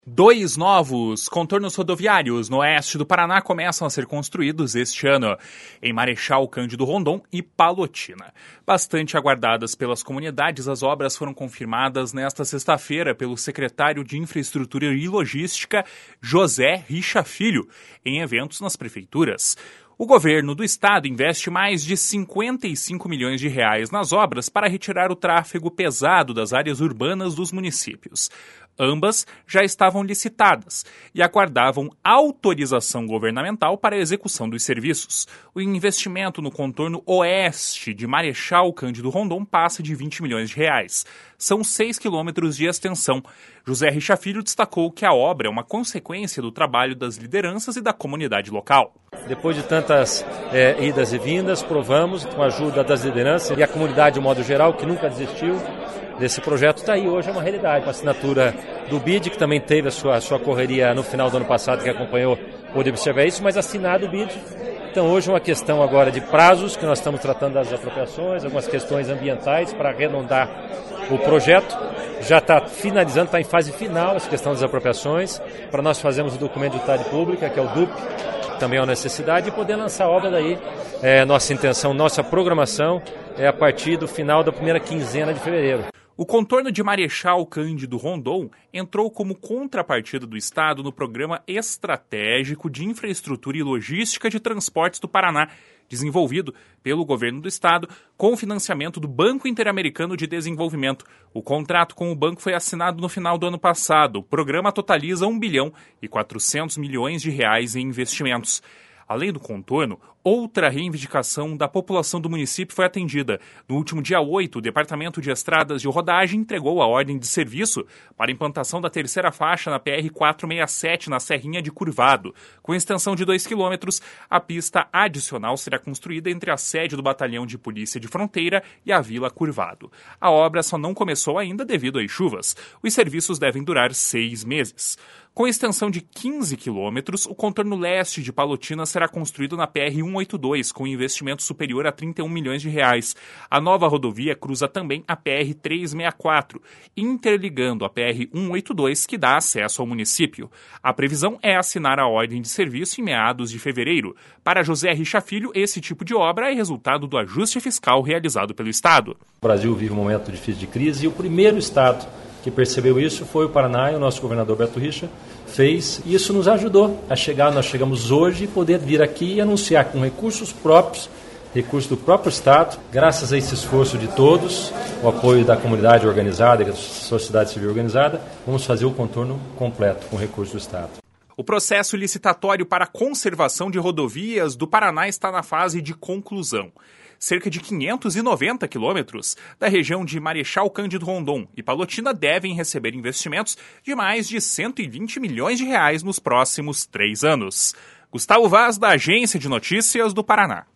Dois novos contornos rodoviários no oeste do Paraná começam a ser construídos este ano, em Marechal Cândido Rondon e Palotina. Bastante aguardadas pelas comunidades, as obras foram confirmadas nesta sexta-feira pelo secretário de Infraestrutura e Logística, José Richa Filho, em eventos nas prefeituras. O governo do estado investe mais de 55 milhões de reais nas obras para retirar o tráfego pesado das áreas urbanas dos municípios. Ambas já estavam licitadas e aguardavam autorização governamental para a execução dos serviços. O investimento no contorno oeste de Marechal Cândido Rondon passa de 20 milhões de reais. São 6 quilômetros de extensão. José Richa Filho destacou que a obra é uma consequência do trabalho das lideranças e da comunidade local. Depois de tantas idas e vindas, provamos, com a ajuda das lideranças e a comunidade de modo geral, que nunca desistiu desse projeto, está aí hoje, é uma realidade. A assinatura do BID, que também teve a sua correria no final do ano passado, que acompanhou, pôde observar isso, mas assinado o BID. Então hoje é uma questão agora de prazos, que nós estamos tratando das apropriações, algumas questões ambientais para arredondar o projeto. Já está finalizando, está em fase final essa questão das apropriações. Para nós fazermos o documento de utilidade pública, que é o DUP, também é uma necessidade, e poder lançar a obra daí. Nossa intenção, nossa programação é a partir do final da primeira quinzena de fevereiro. O contorno de Marechal Cândido Rondon entrou como contrapartida do Estado no Programa Estratégico de Infraestrutura e Logística de Transportes do Paraná, desenvolvido pelo governo do Estado com o financiamento do Banco Interamericano de Desenvolvimento. O contrato com o banco foi assinado no final do ano passado. O programa totaliza 1 bilhão e 400 milhões de reais em investimentos. Além do contorno, outra reivindicação da população do município foi atendida. No último dia 8, o Departamento de Estradas de Rodagem entregou a ordem de serviço para a implantação da terceira faixa na PR-467, na Serrinha de Curvado. Com extensão de 2 quilômetros, a pista adicional será construída entre a sede do Batalhão de Polícia de Fronteira e a Vila Curvado. A obra só não começou ainda devido às chuvas. Os serviços devem durar 6 meses. Com extensão de 15 quilômetros, o contorno leste de Palotina será construído na PR-182, com investimento superior a 31 milhões de reais. A nova rodovia cruza também a PR-364, interligando a PR-182, que dá acesso ao município. A previsão é assinar a ordem de serviço em meados de fevereiro. Para José Richa Filho, esse tipo de obra é resultado do ajuste fiscal realizado pelo Estado. O Brasil vive um momento difícil de crise e o primeiro Estado que percebeu isso foi o Paraná, e o nosso governador Beto Richa fez, e isso nos ajudou a chegar, nós chegamos hoje, e poder vir aqui e anunciar com recursos próprios, recursos do próprio Estado, graças a esse esforço de todos, o apoio da comunidade organizada, da sociedade civil organizada, vamos fazer o contorno completo com recursos do Estado. O processo licitatório para a conservação de rodovias do Paraná está na fase de conclusão. Cerca de 590 quilômetros da região de Marechal Cândido Rondon e Palotina devem receber investimentos de mais de 120 milhões de reais nos próximos 3 anos. Gustavo Vaz, da Agência de Notícias do Paraná.